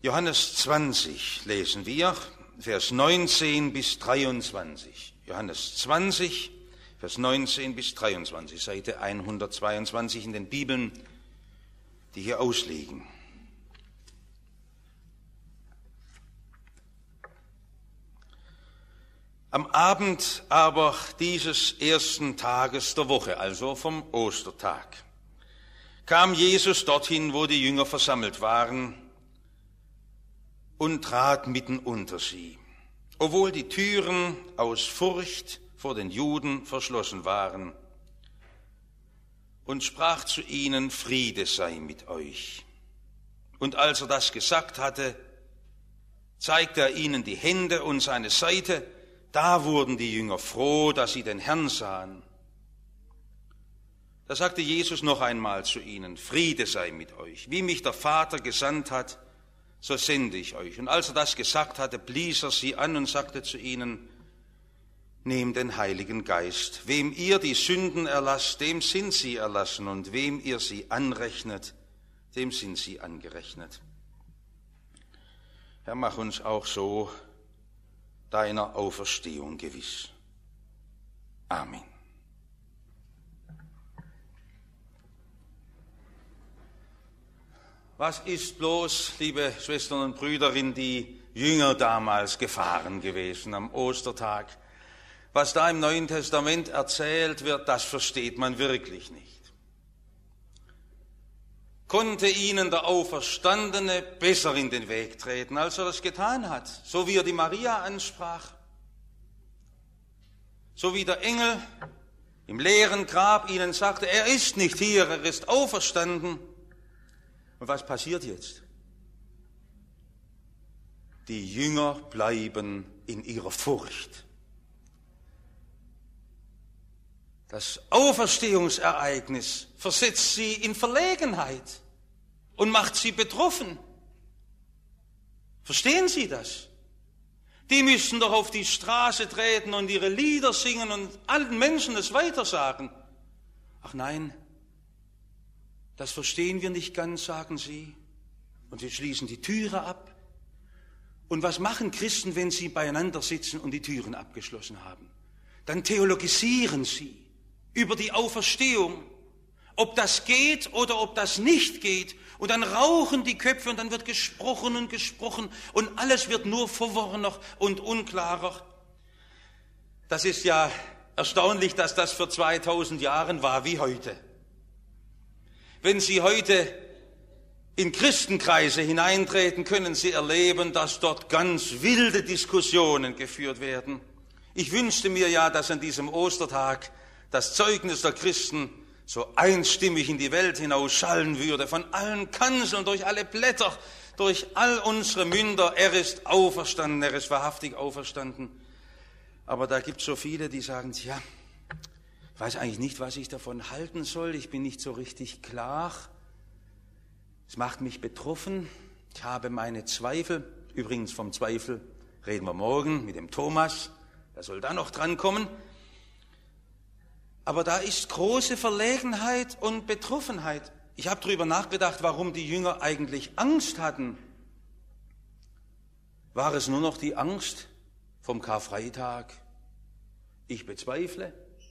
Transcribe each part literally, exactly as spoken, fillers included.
Johannes zwanzig lesen wir, Vers neunzehn bis dreiundzwanzig. Johannes zwanzig, Vers neunzehn bis dreiundzwanzig, Seite hundertzweiundzwanzig in den Bibeln, die hier ausliegen. Am Abend aber dieses ersten Tages der Woche, also vom Ostertag, kam Jesus dorthin, wo die Jünger versammelt waren, und trat mitten unter sie, obwohl die Türen aus Furcht vor den Juden verschlossen waren, und sprach zu ihnen: Friede sei mit euch. Und als er das gesagt hatte, zeigte er ihnen die Hände und seine Seite. Da wurden die Jünger froh, dass sie den Herrn sahen. Da sagte Jesus noch einmal zu ihnen: Friede sei mit euch. Wie mich der Vater gesandt hat, so sende ich euch. Und als er das gesagt hatte, blies er sie an und sagte zu ihnen: Nehmt den Heiligen Geist. Wem ihr die Sünden erlasst, dem sind sie erlassen. Und wem ihr sie anrechnet, dem sind sie angerechnet. Herr, mach uns auch so deiner Auferstehung gewiss. Amen. Was ist bloß, liebe Schwestern und Brüder, in die Jünger damals gefahren gewesen am Ostertag? Was da im Neuen Testament erzählt wird, das versteht man wirklich nicht. Konnte ihnen der Auferstandene besser in den Weg treten, als er das getan hat, so wie er die Maria ansprach, so wie der Engel im leeren Grab ihnen sagte: Er ist nicht hier, er ist auferstanden. Und was passiert jetzt? Die Jünger bleiben in ihrer Furcht. Das Auferstehungsereignis versetzt sie in Verlegenheit und macht sie betroffen. Verstehen Sie das? Die müssen doch auf die Straße treten und ihre Lieder singen und allen Menschen es weitersagen. Ach nein, das verstehen wir nicht ganz, sagen sie. Und sie schließen die Türe ab. Und was machen Christen, wenn sie beieinander sitzen und die Türen abgeschlossen haben? Dann theologisieren sie über die Auferstehung, ob das geht oder ob das nicht geht. Und dann rauchen die Köpfe und dann wird gesprochen und gesprochen und alles wird nur verworrener und unklarer. Das ist ja erstaunlich, dass das vor zweitausend Jahren war wie heute. Wenn Sie heute in Christenkreise hineintreten, können Sie erleben, dass dort ganz wilde Diskussionen geführt werden. Ich wünschte mir ja, dass an diesem Ostertag das Zeugnis der Christen so einstimmig in die Welt hinaus schallen würde, von allen Kanzeln, durch alle Blätter, durch all unsere Münder: Er ist auferstanden, er ist wahrhaftig auferstanden. Aber da gibt es so viele, die sagen: Tja, ich weiß eigentlich nicht, was ich davon halten soll, ich bin nicht so richtig klar, es macht mich betroffen, ich habe meine Zweifel. Übrigens, vom Zweifel reden wir morgen mit dem Thomas, der soll da noch drankommen. Aber da ist große Verlegenheit und Betroffenheit. Ich habe darüber nachgedacht, warum die Jünger eigentlich Angst hatten. War es nur noch die Angst vom Karfreitag? Ich bezweifle.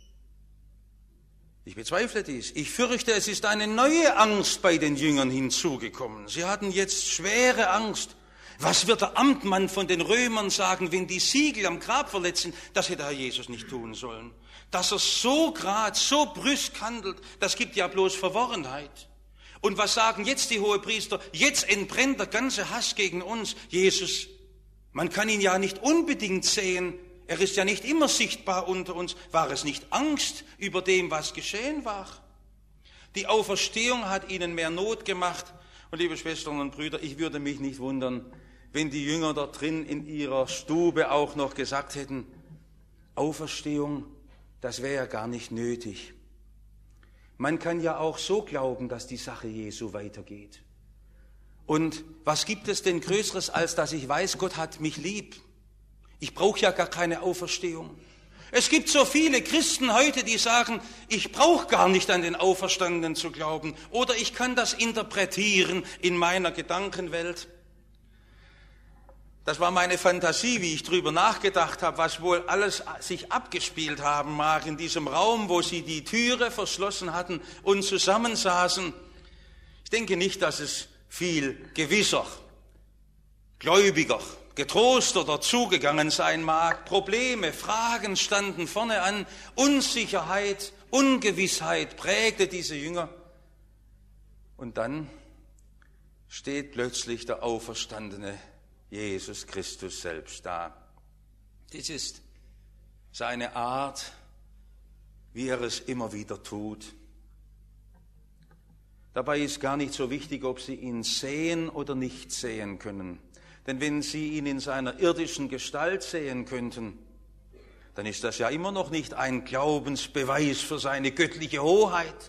Ich bezweifle dies. Ich fürchte, es ist eine neue Angst bei den Jüngern hinzugekommen. Sie hatten jetzt schwere Angst. Was wird der Amtmann von den Römern sagen, wenn die Siegel am Grab verletzen? Das hätte Herr Jesus nicht tun sollen. Dass er so grad, so brüsk handelt, das gibt ja bloß Verworrenheit. Und was sagen jetzt die Hohepriester? Jetzt entbrennt der ganze Hass gegen uns. Jesus, man kann ihn ja nicht unbedingt sehen. Er ist ja nicht immer sichtbar unter uns. War es nicht Angst über dem, was geschehen war? Die Auferstehung hat ihnen mehr Not gemacht. Und liebe Schwestern und Brüder, ich würde mich nicht wundern, wenn die Jünger dort drin in ihrer Stube auch noch gesagt hätten: Auferstehung, das wäre ja gar nicht nötig. Man kann ja auch so glauben, dass die Sache Jesu weitergeht. Und was gibt es denn Größeres, als dass ich weiß, Gott hat mich lieb? Ich brauche ja gar keine Auferstehung. Es gibt so viele Christen heute, die sagen, ich brauche gar nicht an den Auferstandenen zu glauben oder ich kann das interpretieren in meiner Gedankenwelt. Das war meine Fantasie, wie ich drüber nachgedacht habe, was wohl alles sich abgespielt haben mag in diesem Raum, wo sie die Türe verschlossen hatten und zusammensaßen. Ich denke nicht, dass es viel gewisser, gläubiger, getroster dazugegangen sein mag. Probleme, Fragen standen vorne an, Unsicherheit, Ungewissheit prägte diese Jünger. Und dann steht plötzlich der auferstandene Jesus Christus selbst da. Dies ist seine Art, wie er es immer wieder tut. Dabei ist gar nicht so wichtig, ob Sie ihn sehen oder nicht sehen können. Denn wenn Sie ihn in seiner irdischen Gestalt sehen könnten, dann ist das ja immer noch nicht ein Glaubensbeweis für seine göttliche Hoheit.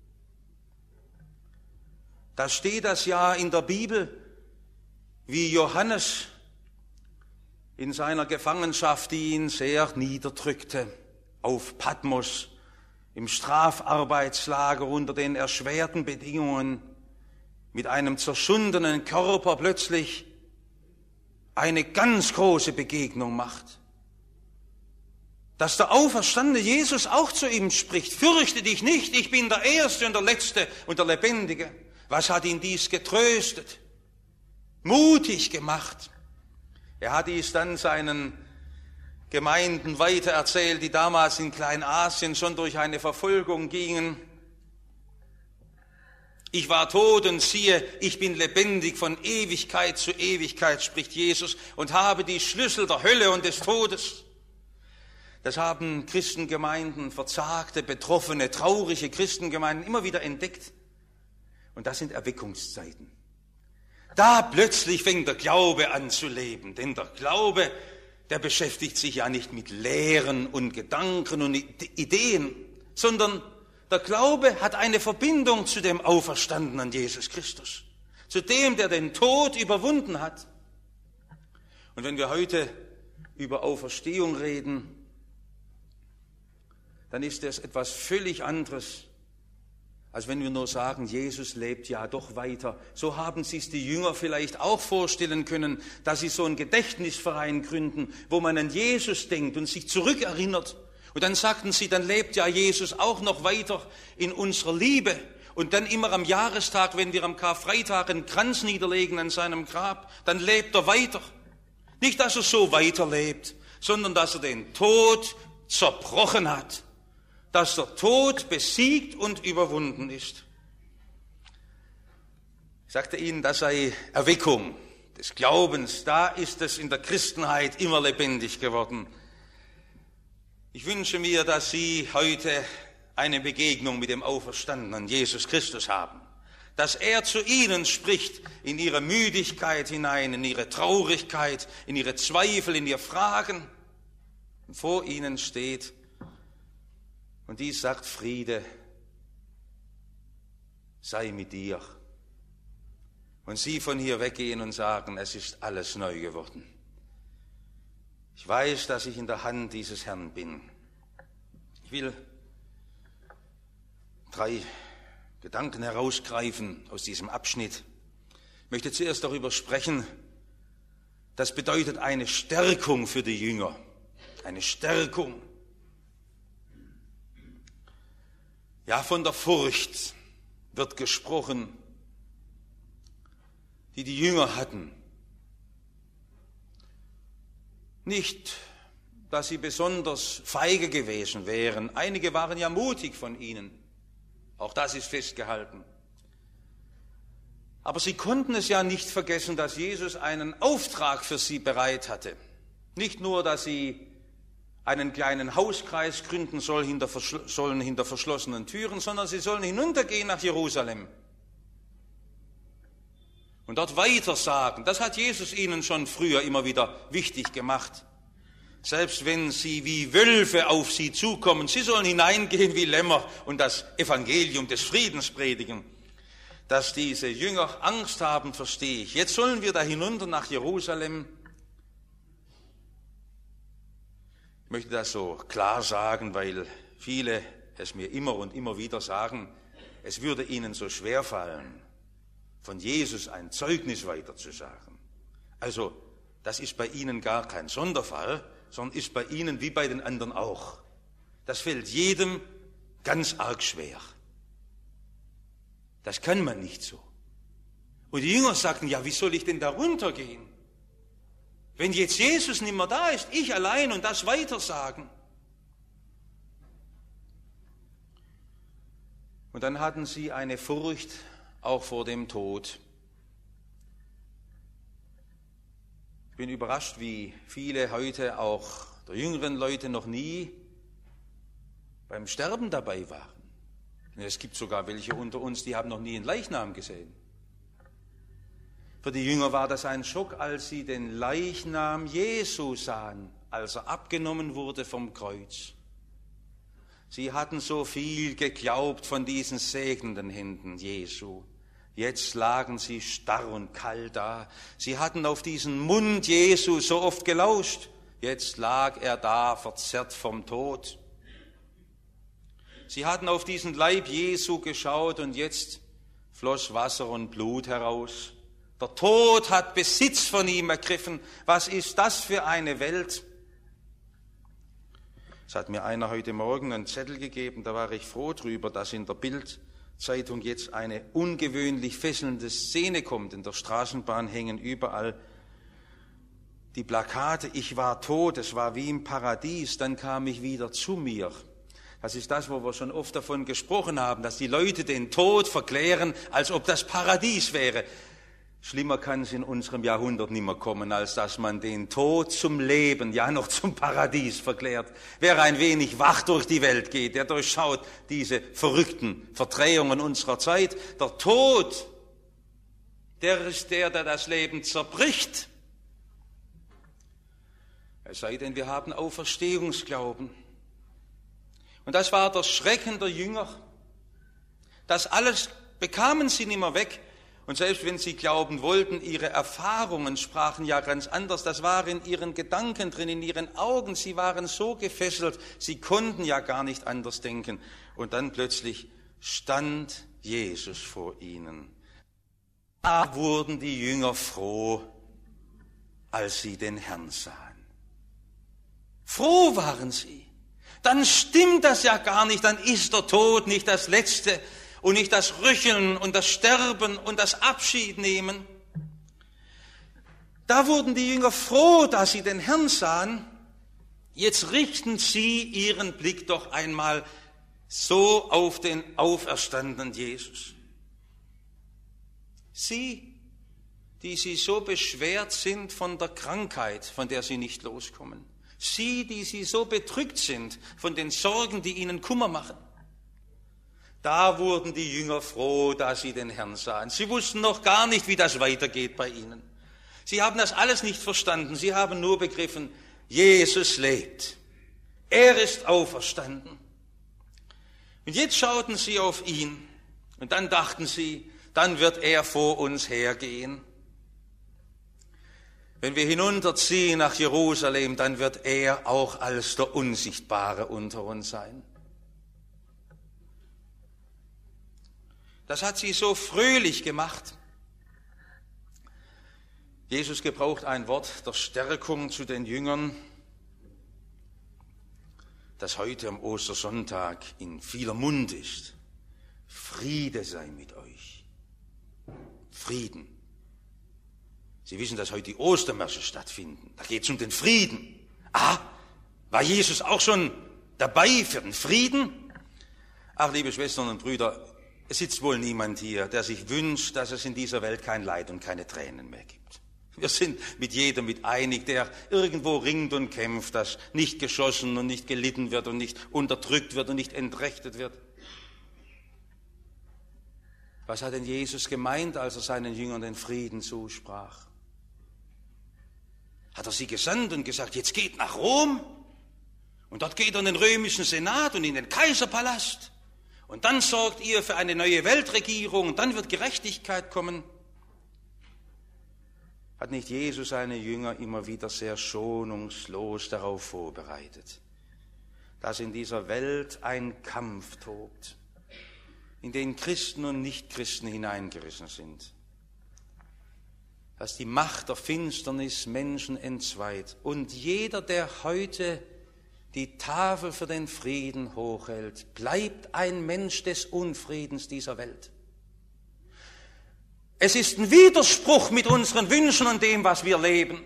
Da steht das ja in der Bibel, wie Johannes in seiner Gefangenschaft, die ihn sehr niederdrückte, auf Patmos, im Strafarbeitslager unter den erschwerten Bedingungen, mit einem zerschundenen Körper plötzlich eine ganz große Begegnung macht. Dass der auferstandene Jesus auch zu ihm spricht, fürchte dich nicht, ich bin der Erste und der Letzte und der Lebendige. Was hat ihn dies getröstet, mutig gemacht? Er hat dies dann seinen Gemeinden weitererzählt, die damals in Kleinasien schon durch eine Verfolgung gingen. Ich war tot und siehe, ich bin lebendig von Ewigkeit zu Ewigkeit, spricht Jesus, und habe die Schlüssel der Hölle und des Todes. Das haben Christengemeinden, verzagte, betroffene, traurige Christengemeinden immer wieder entdeckt. Und das sind Erweckungszeiten. Da plötzlich fängt der Glaube an zu leben, denn der Glaube, der beschäftigt sich ja nicht mit Lehren und Gedanken und Ideen, sondern der Glaube hat eine Verbindung zu dem auferstandenen Jesus Christus, zu dem, der den Tod überwunden hat. Und wenn wir heute über Auferstehung reden, dann ist das etwas völlig anderes, als wenn wir nur sagen, Jesus lebt ja doch weiter. So haben sich die Jünger vielleicht auch vorstellen können, dass sie so einen Gedächtnisverein gründen, wo man an Jesus denkt und sich zurückerinnert. Und dann sagten sie, dann lebt ja Jesus auch noch weiter in unserer Liebe. Und dann immer am Jahrestag, wenn wir am Karfreitag einen Kranz niederlegen an seinem Grab, dann lebt er weiter. Nicht, dass er so weiterlebt, sondern dass er den Tod zerbrochen hat. Dass der Tod besiegt und überwunden ist. Ich sagte Ihnen, das sei Erweckung des Glaubens. Da ist es in der Christenheit immer lebendig geworden. Ich wünsche mir, dass Sie heute eine Begegnung mit dem auferstandenen Jesus Christus haben. Dass er zu Ihnen spricht, in Ihre Müdigkeit hinein, in Ihre Traurigkeit, in Ihre Zweifel, in Ihre Fragen. Und vor Ihnen steht, und dies sagt, Friede sei mit dir. Und Sie von hier weggehen und sagen, es ist alles neu geworden. Ich weiß, dass ich in der Hand dieses Herrn bin. Ich will drei Gedanken herausgreifen aus diesem Abschnitt. Ich möchte zuerst darüber sprechen, das bedeutet eine Stärkung für die Jünger. Eine Stärkung. Ja, von der Furcht wird gesprochen, die die Jünger hatten. Nicht, dass sie besonders feige gewesen wären. Einige waren ja mutig von ihnen. Auch das ist festgehalten. Aber sie konnten es ja nicht vergessen, dass Jesus einen Auftrag für sie bereit hatte. Nicht nur, dass sie einen kleinen Hauskreis gründen soll, hinter, sollen hinter verschlossenen Türen, sondern sie sollen hinuntergehen nach Jerusalem und dort weitersagen. Das hat Jesus ihnen schon früher immer wieder wichtig gemacht. Selbst wenn sie wie Wölfe auf sie zukommen, sie sollen hineingehen wie Lämmer und das Evangelium des Friedens predigen. Dass diese Jünger Angst haben, verstehe ich. Jetzt sollen wir da hinunter nach Jerusalem. Ich möchte das so klar sagen, weil viele es mir immer und immer wieder sagen, es würde ihnen so schwer fallen, von Jesus ein Zeugnis weiterzusagen. Also das ist bei ihnen gar kein Sonderfall, sondern ist bei ihnen wie bei den anderen auch. Das fällt jedem ganz arg schwer. Das kann man nicht so. Und die Jünger sagten, ja, wie soll ich denn da runtergehen? Wenn jetzt Jesus nicht mehr da ist, ich allein und das weitersagen. Und dann hatten sie eine Furcht auch vor dem Tod. Ich bin überrascht, wie viele heute, auch der jüngeren Leute, noch nie beim Sterben dabei waren. Es gibt sogar welche unter uns, die haben noch nie einen Leichnam gesehen. Für die Jünger war das ein Schock, als sie den Leichnam Jesu sahen, als er abgenommen wurde vom Kreuz. Sie hatten so viel geglaubt von diesen segnenden Händen Jesu. Jetzt lagen sie starr und kalt da. Sie hatten auf diesen Mund Jesu so oft gelauscht. Jetzt lag er da, verzerrt vom Tod. Sie hatten auf diesen Leib Jesu geschaut und jetzt floss Wasser und Blut heraus. Der Tod hat Besitz von ihm ergriffen. Was ist das für eine Welt? Es hat mir einer heute Morgen einen Zettel gegeben, da war ich froh drüber, dass in der Bild-Zeitung jetzt eine ungewöhnlich fesselnde Szene kommt. In der Straßenbahn hängen überall die Plakate, ich war tot, es war wie im Paradies, dann kam ich wieder zu mir. Das ist das, wo wir schon oft davon gesprochen haben, dass die Leute den Tod verklären, als ob das Paradies wäre. Schlimmer kann es in unserem Jahrhundert nicht mehr kommen, als dass man den Tod zum Leben, ja noch zum Paradies verklärt. Wer ein wenig wach durch die Welt geht, der durchschaut diese verrückten Verdrehungen unserer Zeit. Der Tod, der ist der, der das Leben zerbricht. Es sei denn, wir haben Auferstehungsglauben. Und das war der Schrecken der Jünger. Das alles bekamen sie nicht mehr weg. Und selbst wenn sie glauben wollten, ihre Erfahrungen sprachen ja ganz anders. Das war in ihren Gedanken drin, in ihren Augen. Sie waren so gefesselt, sie konnten ja gar nicht anders denken. Und dann plötzlich stand Jesus vor ihnen. Da wurden die Jünger froh, als sie den Herrn sahen. Froh waren sie. Dann stimmt das ja gar nicht, dann ist der Tod nicht das Letzte und nicht das Rücheln und das Sterben und das Abschiednehmen. Da wurden die Jünger froh, dass sie den Herrn sahen. Jetzt richten sie ihren Blick doch einmal so auf den auferstandenen Jesus. Sie, die sie so beschwert sind von der Krankheit, von der sie nicht loskommen. Sie, die sie so bedrückt sind von den Sorgen, die ihnen Kummer machen. Da wurden die Jünger froh, dass sie den Herrn sahen. Sie wussten noch gar nicht, wie das weitergeht bei ihnen. Sie haben das alles nicht verstanden. Sie haben nur begriffen, Jesus lebt. Er ist auferstanden. Und jetzt schauten sie auf ihn und dann dachten sie, dann wird er vor uns hergehen. Wenn wir hinunterziehen nach Jerusalem, dann wird er auch als der Unsichtbare unter uns sein. Das hat sie so fröhlich gemacht. Jesus gebraucht ein Wort der Stärkung zu den Jüngern, das heute am Ostersonntag in vieler Mund ist. Friede sei mit euch. Frieden. Sie wissen, dass heute die Ostermärsche stattfinden. Da geht es um den Frieden. Ah, war Jesus auch schon dabei für den Frieden? Ach, liebe Schwestern und Brüder, es sitzt wohl niemand hier, der sich wünscht, dass es in dieser Welt kein Leid und keine Tränen mehr gibt. Wir sind mit jedem mit einig, der irgendwo ringt und kämpft, dass nicht geschossen und nicht gelitten wird und nicht unterdrückt wird und nicht entrechtet wird. Was hat denn Jesus gemeint, als er seinen Jüngern den Frieden zusprach? Hat er sie gesandt und gesagt, jetzt geht nach Rom und dort geht er in den römischen Senat und in den Kaiserpalast und dann sorgt ihr für eine neue Weltregierung und dann wird Gerechtigkeit kommen? Hat nicht Jesus seine Jünger immer wieder sehr schonungslos darauf vorbereitet, dass in dieser Welt ein Kampf tobt, in den Christen und Nichtchristen hineingerissen sind? dass die Macht der Finsternis Menschen entzweit. Und jeder, der heute die Tafel für den Frieden hochhält, bleibt ein Mensch des Unfriedens dieser Welt. Es ist ein Widerspruch mit unseren Wünschen und dem, was wir leben.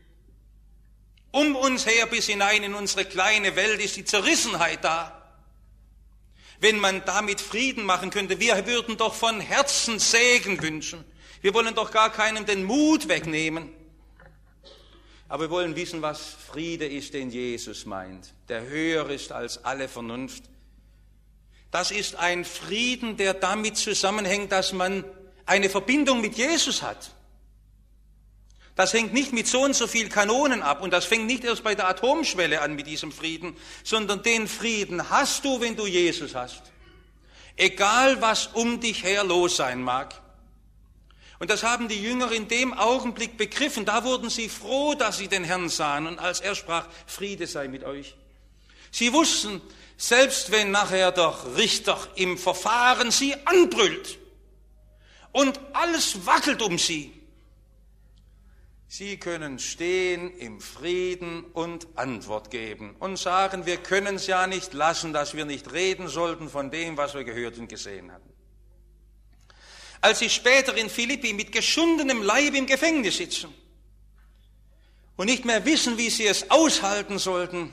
Um uns her bis hinein in unsere kleine Welt ist die Zerrissenheit da. Wenn man damit Frieden machen könnte, wir würden doch von Herzen Segen wünschen. Wir wollen doch gar keinem den Mut wegnehmen. Aber wir wollen wissen, was Friede ist, den Jesus meint, der höher ist als alle Vernunft. Das ist ein Frieden, der damit zusammenhängt, dass man eine Verbindung mit Jesus hat. Das hängt nicht mit so und so viel Kanonen ab und das fängt nicht erst bei der Atomschwelle an mit diesem Frieden, sondern den Frieden hast du, wenn du Jesus hast. Egal, was um dich her los sein mag. Und das haben die Jünger in dem Augenblick begriffen. Da wurden sie froh, dass sie den Herrn sahen und als er sprach, Friede sei mit euch. Sie wussten, selbst wenn nachher der Richter im Verfahren sie anbrüllt und alles wackelt um sie, sie können stehen im Frieden und Antwort geben und sagen, wir können es ja nicht lassen, dass wir nicht reden sollten von dem, was wir gehört und gesehen hatten. Als sie später in Philippi mit geschundenem Leib im Gefängnis sitzen und nicht mehr wissen, wie sie es aushalten sollten,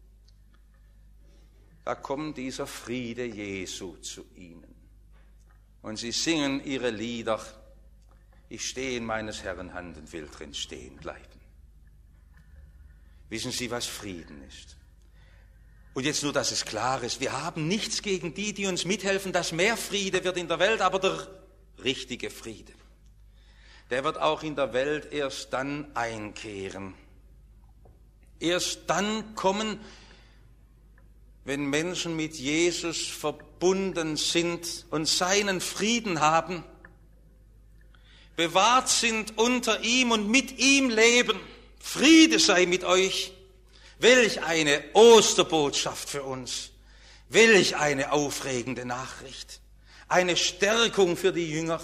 da kommt dieser Friede Jesu zu ihnen. Und sie singen ihre Lieder, ich stehe in meines Herrn Hand und will drin stehen bleiben. Wissen Sie, was Frieden ist? Und jetzt nur, dass es klar ist, wir haben nichts gegen die, die uns mithelfen, dass mehr Friede wird in der Welt, aber der richtige Friede, der wird auch in der Welt erst dann einkehren. Erst dann kommen, wenn Menschen mit Jesus verbunden sind und seinen Frieden haben, bewahrt sind unter ihm und mit ihm leben. Friede sei mit euch. Welch eine Osterbotschaft für uns. Welch eine aufregende Nachricht. Eine Stärkung für die Jünger.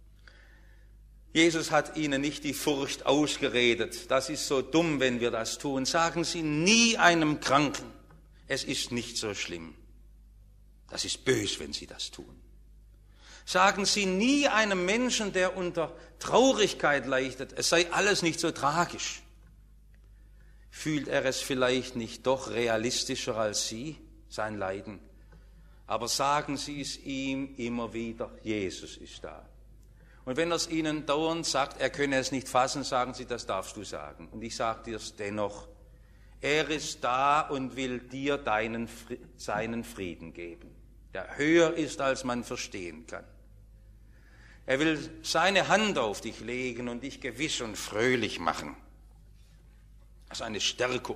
Jesus hat ihnen nicht die Furcht ausgeredet. Das ist so dumm, wenn wir das tun. Sagen Sie nie einem Kranken, es ist nicht so schlimm. Das ist bös, wenn Sie das tun. Sagen Sie nie einem Menschen, der unter Traurigkeit leidet, es sei alles nicht so tragisch. Fühlt er es vielleicht nicht doch realistischer als Sie, sein Leiden? Aber sagen Sie es ihm immer wieder, Jesus ist da. Und wenn er es Ihnen dauernd sagt, er könne es nicht fassen, sagen Sie, das darfst du sagen. Und ich sage dir es dennoch, er ist da und will dir deinen, seinen Frieden geben, der höher ist, als man verstehen kann. Er will seine Hand auf dich legen und dich gewiss und fröhlich machen. Das ist eine Stärkung.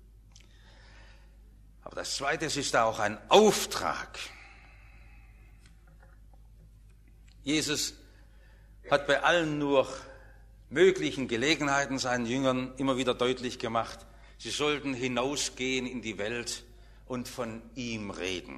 Aber das Zweite, es ist auch ein Auftrag. Jesus hat bei allen nur möglichen Gelegenheiten seinen Jüngern immer wieder deutlich gemacht, sie sollten hinausgehen in die Welt und von ihm reden.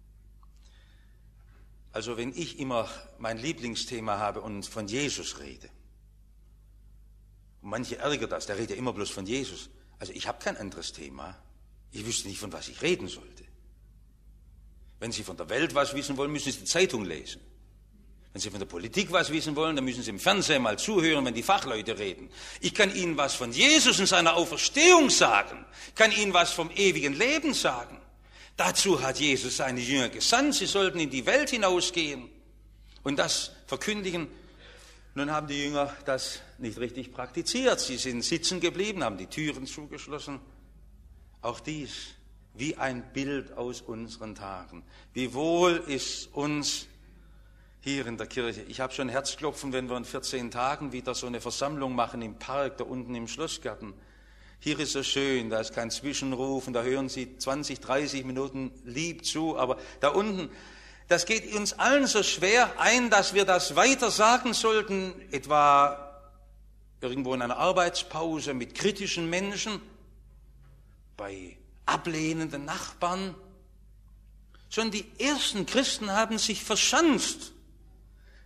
Also wenn ich immer mein Lieblingsthema habe und von Jesus rede, und manche ärgert das, der redet ja immer bloß von Jesus. Also ich habe kein anderes Thema. Ich wüsste nicht, von was ich reden sollte. Wenn Sie von der Welt was wissen wollen, müssen Sie die Zeitung lesen. Wenn Sie von der Politik was wissen wollen, dann müssen Sie im Fernsehen mal zuhören, wenn die Fachleute reden. Ich kann Ihnen was von Jesus und seiner Auferstehung sagen. Ich kann Ihnen was vom ewigen Leben sagen. Dazu hat Jesus seine Jünger gesandt. Sie sollten in die Welt hinausgehen und das verkündigen. Nun haben die Jünger das nicht richtig praktiziert. Sie sind sitzen geblieben, haben die Türen zugeschlossen. Auch dies wie ein Bild aus unseren Tagen. Wie wohl ist uns hier in der Kirche. Ich habe schon Herzklopfen, wenn wir in vierzehn Tagen wieder so eine Versammlung machen im Park, da unten im Schlossgarten. Hier ist es schön, da ist kein Zwischenruf und da hören Sie zwanzig, dreißig Minuten lieb zu. Aber da unten, das geht uns allen so schwer ein, dass wir das weiter sagen sollten, etwa irgendwo in einer Arbeitspause mit kritischen Menschen, bei ablehnenden Nachbarn. Schon die ersten Christen haben sich verschanzt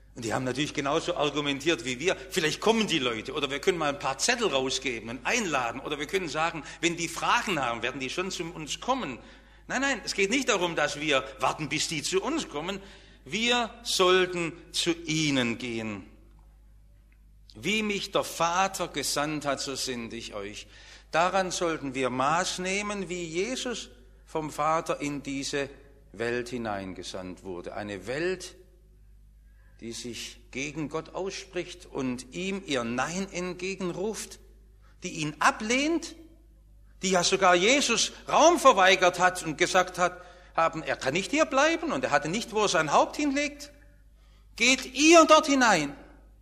Und die haben natürlich genauso argumentiert wie wir. Vielleicht kommen die Leute oder wir können mal ein paar Zettel rausgeben und einladen oder wir können sagen, wenn die Fragen haben, werden die schon zu uns kommen. Nein, nein, es geht nicht darum, dass wir warten, bis die zu uns kommen. Wir sollten zu ihnen gehen. Wie mich der Vater gesandt hat, so sende ich euch. Daran sollten wir Maß nehmen, wie Jesus vom Vater in diese Welt hineingesandt wurde. Eine Welt, die sich gegen Gott ausspricht und ihm ihr Nein entgegenruft, die ihn ablehnt, die ja sogar Jesus Raum verweigert hat und gesagt hat, haben, er kann nicht hier bleiben und er hatte nicht, wo er sein Haupt hinlegt. Geht ihr dort hinein.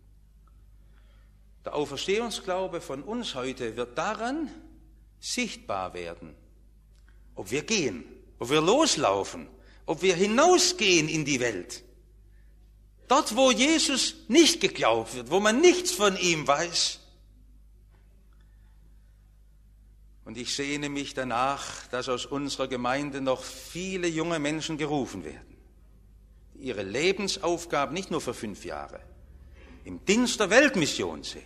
Der Auferstehungsglaube von uns heute wird daran sichtbar werden, ob wir gehen, ob wir loslaufen, ob wir hinausgehen in die Welt. Dort, wo Jesus nicht geglaubt wird, wo man nichts von ihm weiß. Und ich sehne mich danach, dass aus unserer Gemeinde noch viele junge Menschen gerufen werden, die ihre Lebensaufgabe nicht nur für fünf Jahre im Dienst der Weltmission sehen.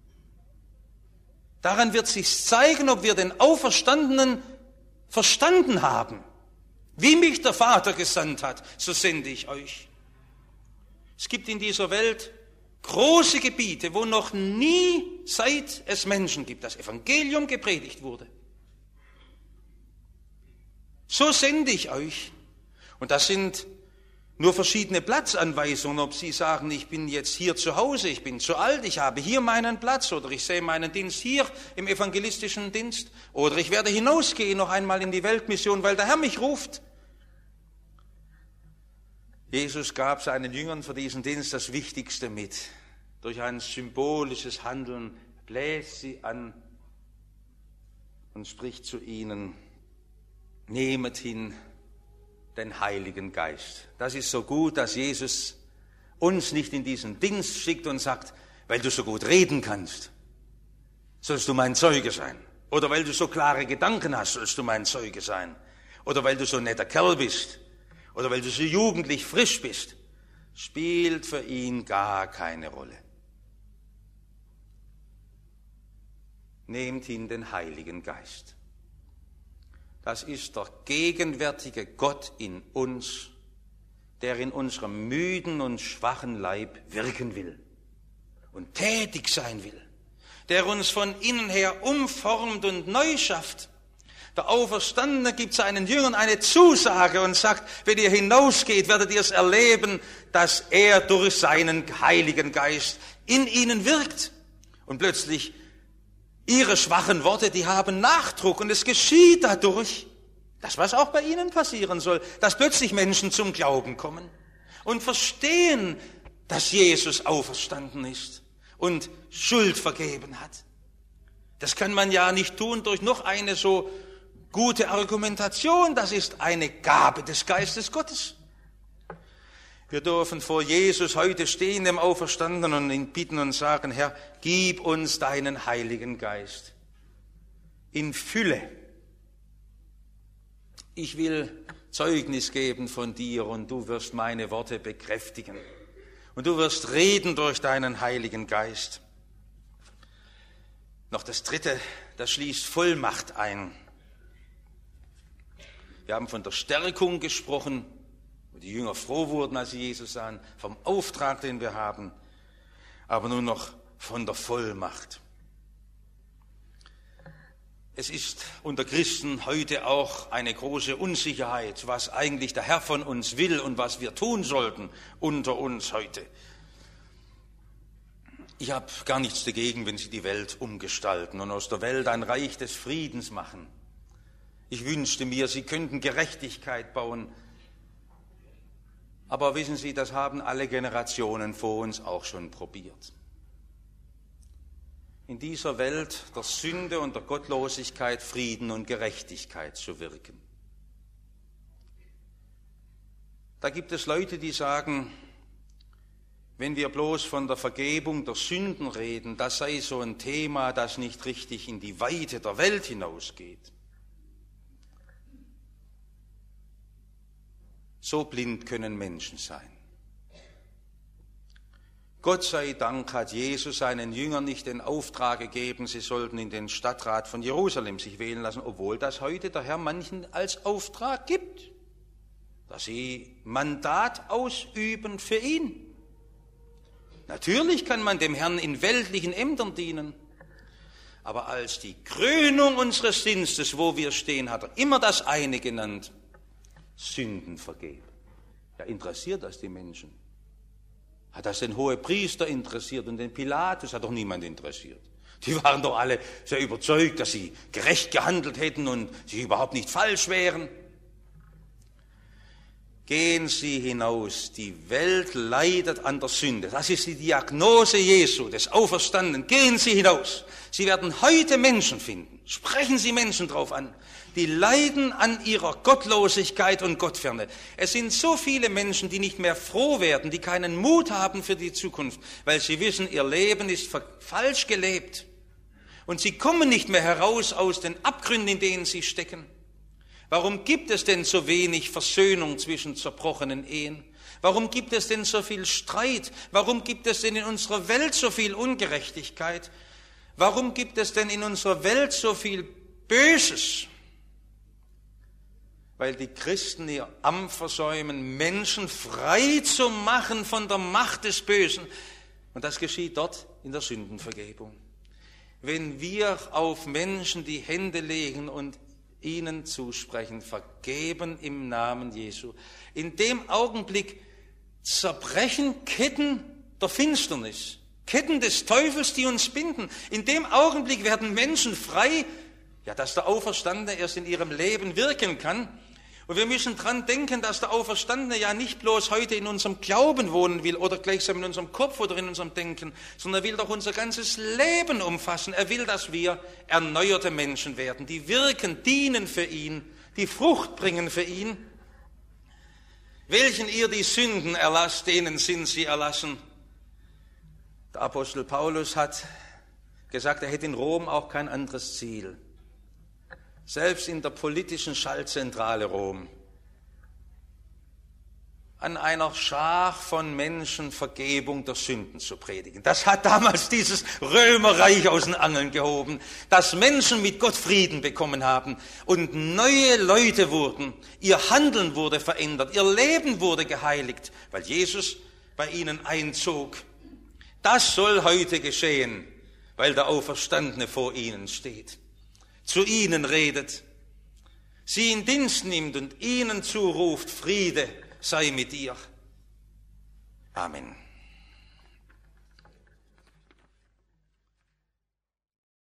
Daran wird sich zeigen, ob wir den Auferstandenen verstanden haben. Wie mich der Vater gesandt hat, so sende ich euch. Es gibt in dieser Welt große Gebiete, wo noch nie, seit es Menschen gibt, das Evangelium gepredigt wurde. So sende ich euch. Und das sind nur verschiedene Platzanweisungen, ob Sie sagen, ich bin jetzt hier zu Hause, ich bin zu alt, ich habe hier meinen Platz oder ich sehe meinen Dienst hier im evangelistischen Dienst oder ich werde hinausgehen noch einmal in die Weltmission, weil der Herr mich ruft. Jesus gab seinen Jüngern für diesen Dienst das Wichtigste mit. Durch ein symbolisches Handeln bläst sie an und spricht zu ihnen, nehmet hin den Heiligen Geist. Das ist so gut, dass Jesus uns nicht in diesen Dienst schickt und sagt, weil du so gut reden kannst, sollst du mein Zeuge sein. Oder weil du so klare Gedanken hast, sollst du mein Zeuge sein. Oder weil du so ein netter Kerl bist. Oder weil du so jugendlich frisch bist, spielt für ihn gar keine Rolle. Nehmt hin den Heiligen Geist. Das ist der gegenwärtige Gott in uns, der in unserem müden und schwachen Leib wirken will und tätig sein will, der uns von innen her umformt und neu schafft. Der Auferstandene gibt seinen Jüngern eine Zusage und sagt, wenn ihr hinausgeht, werdet ihr es erleben, dass er durch seinen Heiligen Geist in ihnen wirkt. Und plötzlich, ihre schwachen Worte, die haben Nachdruck und es geschieht dadurch, das, was auch bei ihnen passieren soll, dass plötzlich Menschen zum Glauben kommen und verstehen, dass Jesus auferstanden ist und Schuld vergeben hat. Das kann man ja nicht tun durch noch eine so gute Argumentation, das ist eine Gabe des Geistes Gottes. Wir dürfen vor Jesus heute stehen, dem Auferstandenen, und ihn bitten und sagen, Herr, gib uns deinen Heiligen Geist in Fülle. Ich will Zeugnis geben von dir und du wirst meine Worte bekräftigen. Und du wirst reden durch deinen Heiligen Geist. Noch das Dritte, das schließt Vollmacht ein. Wir haben von der Stärkung gesprochen, wo die Jünger froh wurden, als sie Jesus sahen, vom Auftrag, den wir haben, aber nun noch von der Vollmacht. Es ist unter Christen heute auch eine große Unsicherheit, was eigentlich der Herr von uns will und was wir tun sollten unter uns heute. Ich habe gar nichts dagegen, wenn Sie die Welt umgestalten und aus der Welt ein Reich des Friedens machen. Ich wünschte mir, Sie könnten Gerechtigkeit bauen. Aber wissen Sie, das haben alle Generationen vor uns auch schon probiert. In dieser Welt der Sünde und der Gottlosigkeit Frieden und Gerechtigkeit zu wirken. Da gibt es Leute, die sagen, wenn wir bloß von der Vergebung der Sünden reden, das sei so ein Thema, das nicht richtig in die Weite der Welt hinausgeht. So blind können Menschen sein. Gott sei Dank hat Jesus seinen Jüngern nicht den Auftrag gegeben, sie sollten in den Stadtrat von Jerusalem sich wählen lassen, obwohl das heute der Herr manchen als Auftrag gibt, dass sie Mandat ausüben für ihn. Natürlich kann man dem Herrn in weltlichen Ämtern dienen, aber als die Krönung unseres Dienstes, wo wir stehen, hat er immer das eine genannt: Sünden vergeben. Ja, interessiert das die Menschen? Hat das den Hohepriester interessiert und den Pilatus? Hat doch niemand interessiert. Die waren doch alle sehr überzeugt, dass sie gerecht gehandelt hätten und sie überhaupt nicht falsch wären. Gehen Sie hinaus, die Welt leidet an der Sünde. Das ist die Diagnose Jesu, des Auferstandenen. Gehen Sie hinaus. Sie werden heute Menschen finden. Sprechen Sie Menschen drauf an. Die leiden an ihrer Gottlosigkeit und Gottferne. Es sind so viele Menschen, die nicht mehr froh werden, die keinen Mut haben für die Zukunft, weil sie wissen, ihr Leben ist falsch gelebt. Und sie kommen nicht mehr heraus aus den Abgründen, in denen sie stecken. Warum gibt es denn so wenig Versöhnung zwischen zerbrochenen Ehen? Warum gibt es denn so viel Streit? Warum gibt es denn in unserer Welt so viel Ungerechtigkeit? Warum gibt es denn in unserer Welt so viel Böses? Weil die Christen ihr Amt versäumen, Menschen frei zu machen von der Macht des Bösen. Und das geschieht dort in der Sündenvergebung. Wenn wir auf Menschen die Hände legen und ihnen zusprechen, vergeben im Namen Jesu, in dem Augenblick zerbrechen Ketten der Finsternis, Ketten des Teufels, die uns binden. In dem Augenblick werden Menschen frei, ja, dass der Auferstandene erst in ihrem Leben wirken kann. Und wir müssen dran denken, dass der Auferstandene ja nicht bloß heute in unserem Glauben wohnen will oder gleichsam in unserem Kopf oder in unserem Denken, sondern er will doch unser ganzes Leben umfassen. Er will, dass wir erneuerte Menschen werden, die wirken, dienen für ihn, die Frucht bringen für ihn. Welchen ihr die Sünden erlasst, denen sind sie erlassen. Der Apostel Paulus hat gesagt, er hätte in Rom auch kein anderes Ziel. Selbst in der politischen Schaltzentrale Rom, an einer Schar von Menschen Vergebung der Sünden zu predigen. Das hat damals dieses Römerreich aus den Angeln gehoben, dass Menschen mit Gott Frieden bekommen haben und neue Leute wurden. Ihr Handeln wurde verändert, ihr Leben wurde geheiligt, weil Jesus bei ihnen einzog. Das soll heute geschehen, weil der Auferstandene vor ihnen steht, zu ihnen redet, sie in Dienst nimmt und ihnen zuruft, Friede sei mit dir. Amen.